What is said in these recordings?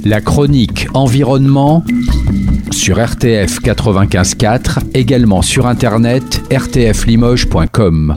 La chronique environnement sur RTF 95.4, également sur internet rtflimoges.com.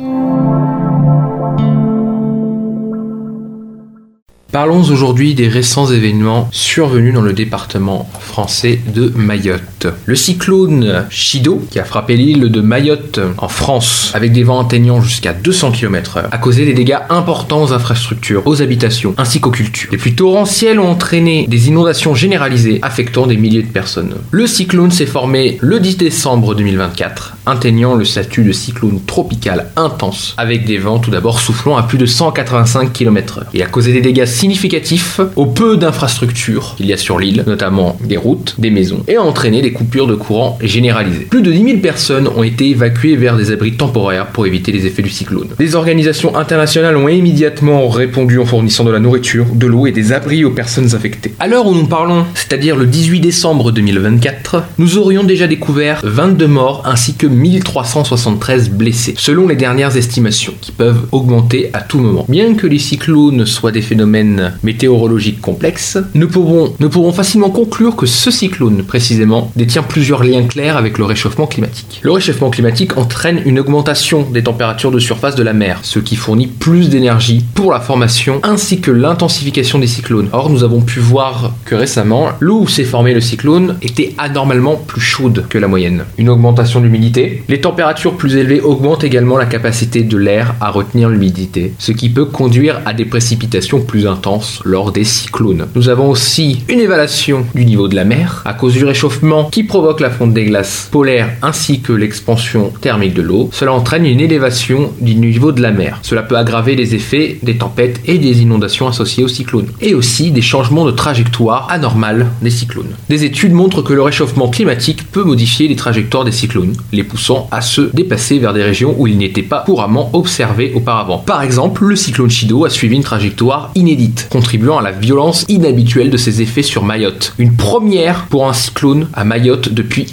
Parlons aujourd'hui des récents événements survenus dans le département français de Mayotte. Le cyclone Chido, qui a frappé l'île de Mayotte en France avec des vents atteignant jusqu'à 200 km/h, a causé des dégâts importants aux infrastructures, aux habitations ainsi qu'aux cultures. Les pluies torrentielles ont entraîné des inondations généralisées affectant des milliers de personnes. Le cyclone s'est formé le 10 décembre 2024, atteignant le statut de cyclone tropical intense avec des vents tout d'abord soufflant à plus de 185 km/h. Il a causé des dégâts significatif au peu d'infrastructures qu'il y a sur l'île, notamment des routes, des maisons, et a entraîné des coupures de courant généralisées. Plus de 10 000 personnes ont été évacuées vers des abris temporaires pour éviter les effets du cyclone. Des organisations internationales ont immédiatement répondu en fournissant de la nourriture, de l'eau et des abris aux personnes affectées. À l'heure où nous parlons, c'est-à-dire le 18 décembre 2024, nous aurions déjà découvert 22 morts ainsi que 1373 blessés, selon les dernières estimations, qui peuvent augmenter à tout moment. Bien que les cyclones soient des phénomènes météorologiques complexes, nous pourrons facilement conclure que ce cyclone, précisément, détient plusieurs liens clairs avec le réchauffement climatique. Le réchauffement climatique entraîne une augmentation des températures de surface de la mer, ce qui fournit plus d'énergie pour la formation ainsi que l'intensification des cyclones. Or, nous avons pu voir que récemment, l'eau où s'est formé le cyclone était anormalement plus chaude que la moyenne. Une augmentation de l'humidité. Les températures plus élevées augmentent également la capacité de l'air à retenir l'humidité, ce qui peut conduire à des précipitations plus intenses lors des cyclones. Nous avons aussi une élévation du niveau de la mer à cause du réchauffement qui provoque la fonte des glaces polaires ainsi que l'expansion thermique de l'eau. Cela entraîne une élévation du niveau de la mer. Cela peut aggraver les effets des tempêtes et des inondations associées aux cyclones, et aussi des changements de trajectoire anormales des cyclones. Des études montrent que le réchauffement climatique peut modifier les trajectoires des cyclones, les poussant à se déplacer vers des régions où ils n'étaient pas couramment observés auparavant. Par exemple, le cyclone Chido a suivi une trajectoire inédite, contribuant à la violence inhabituelle de ses effets sur Mayotte. Une première pour un cyclone à Mayotte depuis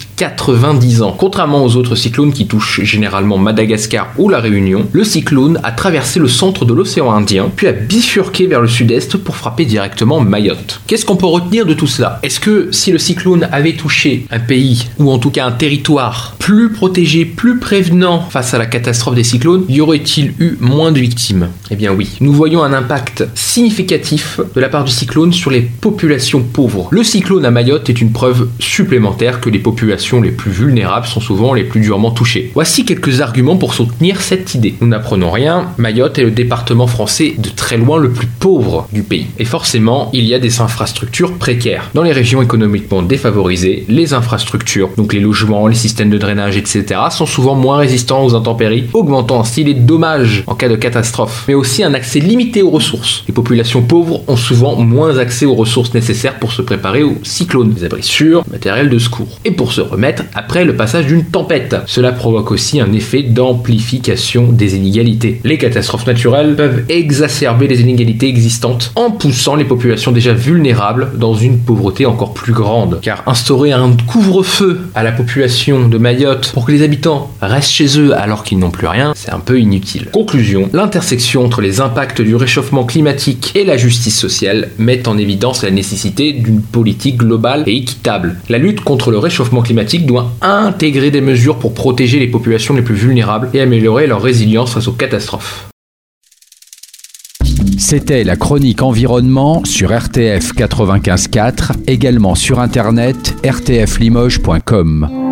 90 ans. Contrairement aux autres cyclones qui touchent généralement Madagascar ou la Réunion, le cyclone a traversé le centre de l'océan Indien, puis a bifurqué vers le sud-est pour frapper directement Mayotte. Qu'est-ce qu'on peut retenir de tout cela? Est-ce que si le cyclone avait touché un pays, ou en tout cas un territoire, plus protégé, plus prévenant face à la catastrophe des cyclones, y aurait-il eu moins de victimes? Eh bien oui. Nous voyons un impact significatif de la part du cyclone sur les populations pauvres. Le cyclone à Mayotte est une preuve supplémentaire que les populations les plus vulnérables sont souvent les plus durement touchées. Voici quelques arguments pour soutenir cette idée. Nous n'apprenons rien, Mayotte est le département français de très loin le plus pauvre du pays. Et forcément, il y a des infrastructures précaires. Dans les régions économiquement défavorisées, les infrastructures, donc les logements, les systèmes de drainage, etc., sont souvent moins résistants aux intempéries, augmentant ainsi les dommages en cas de catastrophe, mais aussi un accès limité aux ressources. Les populations pauvres ont souvent moins accès aux ressources nécessaires pour se préparer aux cyclones, des abris sûrs, matériel de secours, et pour se remettre après le passage d'une tempête. Cela provoque aussi un effet d'amplification des inégalités. Les catastrophes naturelles peuvent exacerber les inégalités existantes en poussant les populations déjà vulnérables dans une pauvreté encore plus grande. Car instaurer un couvre-feu à la population de Mayotte pour que les habitants restent chez eux alors qu'ils n'ont plus rien, c'est un peu inutile. Conclusion, l'intersection entre les impacts du réchauffement climatique et la justice sociale met en évidence la nécessité d'une politique globale et équitable. La lutte contre le réchauffement climatique doit intégrer des mesures pour protéger les populations les plus vulnérables et améliorer leur résilience face aux catastrophes. C'était la chronique environnement sur RTF 95.4, également sur internet rtflimoges.com.